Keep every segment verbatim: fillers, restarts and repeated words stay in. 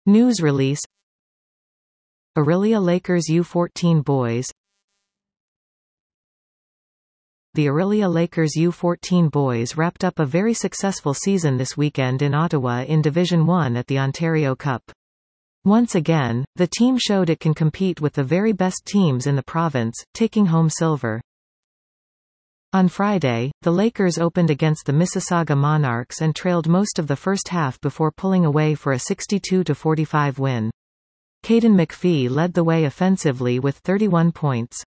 News release. Orillia Lakers U fourteen boys. The Orillia Lakers U fourteen boys wrapped up a very successful season this weekend in Ottawa in Division one at the Ontario Cup. Once again, the team showed it can compete with the very best teams in the province, taking home silver. On Friday, the Lakers opened against the Mississauga Monarchs and trailed most of the first half before pulling away for a sixty-two to forty-five win. Caden McPhee led the way offensively with thirty-one points.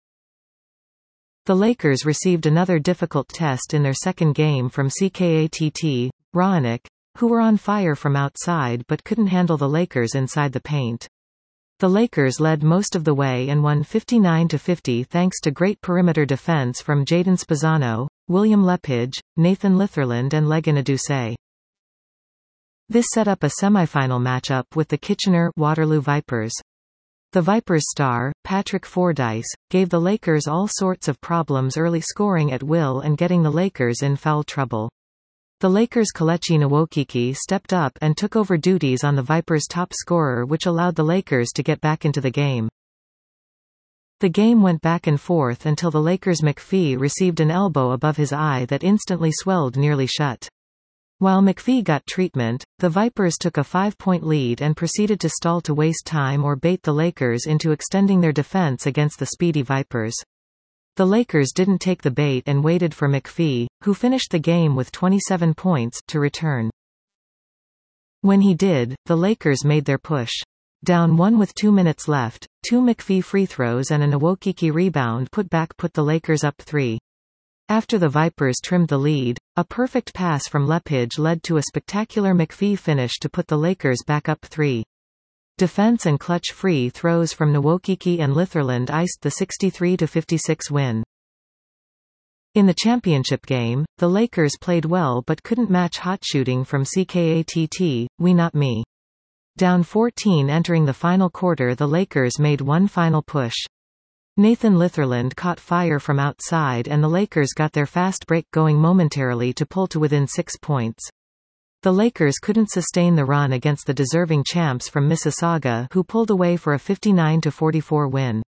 The Lakers received another difficult test in their second game from C K A T T, Roanoke, who were on fire from outside but couldn't handle the Lakers inside the paint. The Lakers led most of the way and won fifty-nine to fifty thanks to great perimeter defense from Jaden Spezzano, William Lepage, Nathan Litherland and Legan Adusei. This set up a semifinal matchup with the Kitchener-Waterloo Vipers. The Vipers star, Patrick Fordyce, gave the Lakers all sorts of problems early, scoring at will and getting the Lakers in foul trouble. The Lakers' Kelechi Nwokiki stepped up and took over duties on the Vipers' top scorer, which allowed the Lakers to get back into the game. The game went back and forth until the Lakers' McPhee received an elbow above his eye that instantly swelled nearly shut. While McPhee got treatment, the Vipers took a five-point lead and proceeded to stall to waste time or bait the Lakers into extending their defense against the speedy Vipers. The Lakers didn't take the bait and waited for McPhee, who finished the game with twenty-seven points, to return. When he did, the Lakers made their push. Down one with two minutes left, two McPhee free throws and a Nwokiki rebound put back put the Lakers up three. After the Vipers trimmed the lead, a perfect pass from Lepage led to a spectacular McPhee finish to put the Lakers back up three. Defense and clutch free throws from Nwokiki and Litherland iced the sixty-three to fifty-six win. In the championship game, the Lakers played well but couldn't match hot shooting from C K A T T, We Not Me. Down fourteen entering the final quarter, the Lakers made one final push. Nathan Litherland caught fire from outside and the Lakers got their fast break going momentarily to pull to within six points. The Lakers couldn't sustain the run against the deserving champs from Mississauga, who pulled away for a fifty-nine to forty-four win.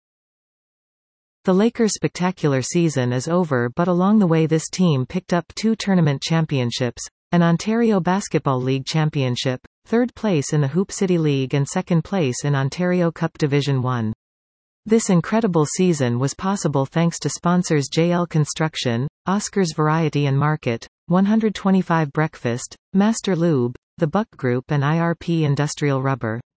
The Lakers' spectacular season is over, but along the way this team picked up two tournament championships, an Ontario Basketball League championship, third place in the Hoop City League and second place in Ontario Cup Division one. This incredible season was possible thanks to sponsors J L Construction, Oscars Variety and Market, one twenty-five Breakfast, Master Lube, The Buck Group and I R P Industrial Rubber.